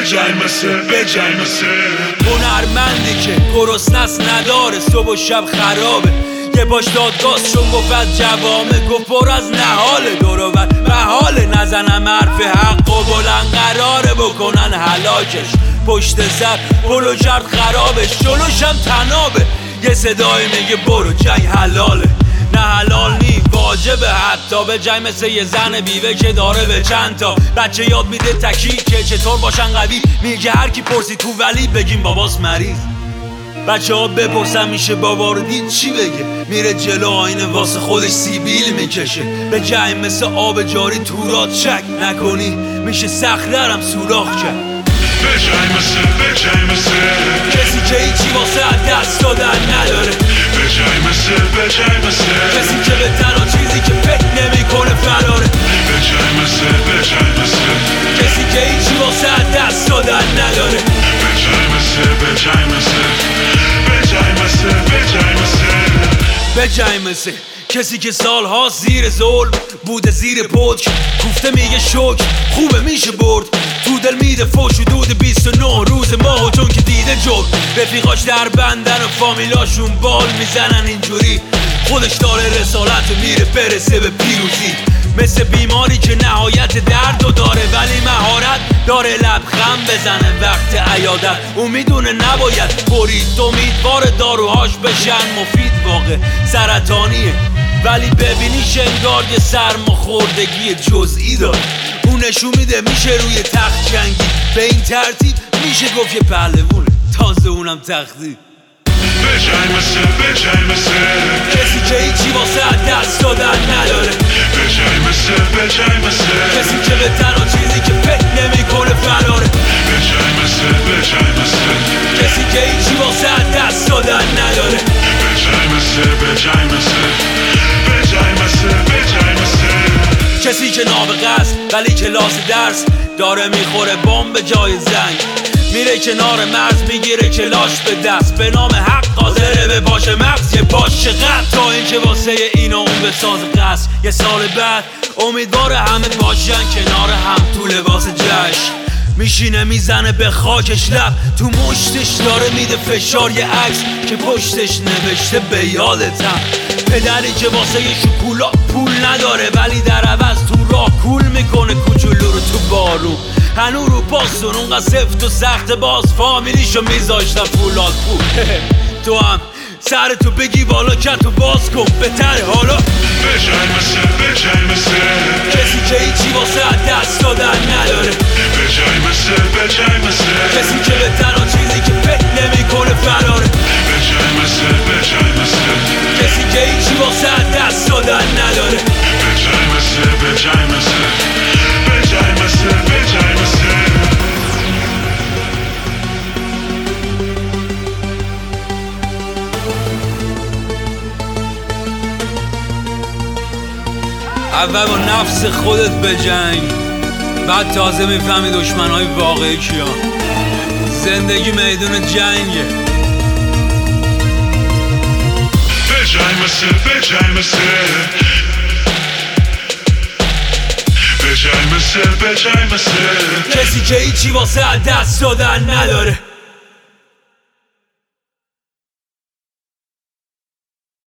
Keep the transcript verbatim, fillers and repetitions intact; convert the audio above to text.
بجای مثل بجای مثل هنرمندی که گرسنه‌ست نداره صبح و شب خرابه یه باش دادگاست چون گفت از جوامه گفت پر از نهاله دورور بحاله نزنم حرف حق و بلند قراره بکنن هلاکش پشت سر پلو کرد خرابش جلوشم تنابه یه صدای میگه برو جنگ حلاله نه حلال نی واجبه حتی به جنگ مثل یه زن بیوه که داره به چند تا بچه یاد میده تکی که چطور باشن قوی میگه هر کی پرسی تو ولی بگیم باباس مریض بچه ها بپرسن میشه بابا رو دید چی بگه میره جلو آینه واسه خودش سیبیل میکشه به جنگ مثل آب جاری تورات شک نکنی میشه سخت‌ترم سوراخ کرد بجای مثل بجای مثل کسی که هیچی واسه دست دادن نداره بجای مثل بجای مثل کسی که به تنها چیزی که فکر نمیکنه فراره بجای مثل بجای مثل کسی که هیچی واسه دست دادن نداره بجای مثل بجای مثل بجای مثل بجای مثل بجای مثل کسی که سالها زیر ظلم بوده زیر پتک گفته میگه شکر خوبه میشه برد تو دل میده فوش و دود بیست و نه روز ماه و چون که دیده جگ رفیقاش در بندن و فامیلاشون بال میزنن اینجوری خودش داره رسالت و میره برسه به پیروزی مثل بیماری که نهایت درد و داره ولی مهارت داره لبخند بزنه وقت عیادت اون میدونه نباید برید امیدوار داروهاش بشن مفید واقع سرطانیه ولی ببینی شنگار یه سرماخوردگی جزئی داره اون نشون میده میشه روی تخت جنگی به این ترتیب میشه گفت یه پهلوونه تازه اونم تختی بجای مثل بجای مثل کسی که هیچی واسه دست دادن نداره بجای مثل بجای مثل کسی که به تنها چیزی که فکر نمیکنه فراره بجای مثل بجای مثل کسی که هیچی واسه دست دادن نداره بجای مثل بجای مثل بجای مثل بجای مثل کسی که نابغه است ولی کلاس درس داره میخوره بمب به جای زنگ میره کنار مرز میگیره کلاش به دست به نام حق قادره به پاش مغز یه پاش چقدر تا اینکه واسه این و اون بساز قصد یه سال بعد امیدواره همه باشن کنار هم تو لباس جشن میشینه میزنه به خاکش لب تو مشتش داره میده فشار یه عکس که پشتش نوشته به یادتم پدری که واسه یه شکولا پول نداره ولی در عوض تو راه کول میکنه کوچولو رو تو بارون هنو رو پاسون اونقدر سفت و سخت باز فامیلیشو میذاشتن فولاد پول تو هم سر تو بگی بالا که تو باز کن بهتره حالا بجای مثل بجای مثل کسی که هیچی واسه دست دادن نداره بجای مثل بجای مثل کسی که به تنها چیزی که فکر نمیکنه فراره بجای مثل بجای مثل کسی که هیچی واسه دست دادن نداره بجای مثل بجای مثل بجای مثل بجای مثل اول با نفس خودت بجنگ بعد تازه میفهمی دشمنهای واقعی کیا زندگی میدون جنگه بجای مثل بجای مثل بجای مثل بجای مثل کسی که هیچی واسه دست دادن نداره